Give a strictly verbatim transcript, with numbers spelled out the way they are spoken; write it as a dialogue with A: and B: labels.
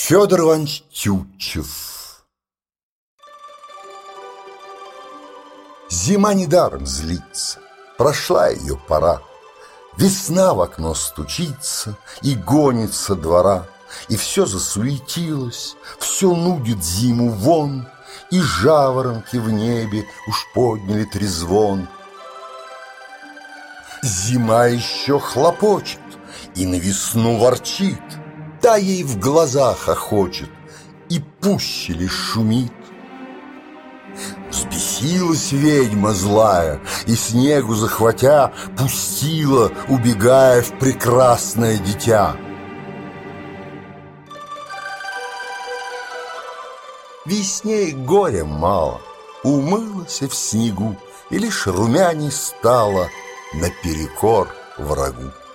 A: Федор Иванович Тютчев. Зима недаром злится, прошла ее пора. Весна в окно стучится и гонится двора, и все засуетилось, все нудит зиму вон, и жаворонки в небе уж подняли трезвон. Зима еще хлопочет и на весну ворчит, та ей в глазах охочет и пуще лишь шумит. Взбесилась ведьма злая и, снегу захватя, пустила, убегая в прекрасное дитя. Весне горя мало, умылась в снегу и лишь румяней стала наперекор врагу.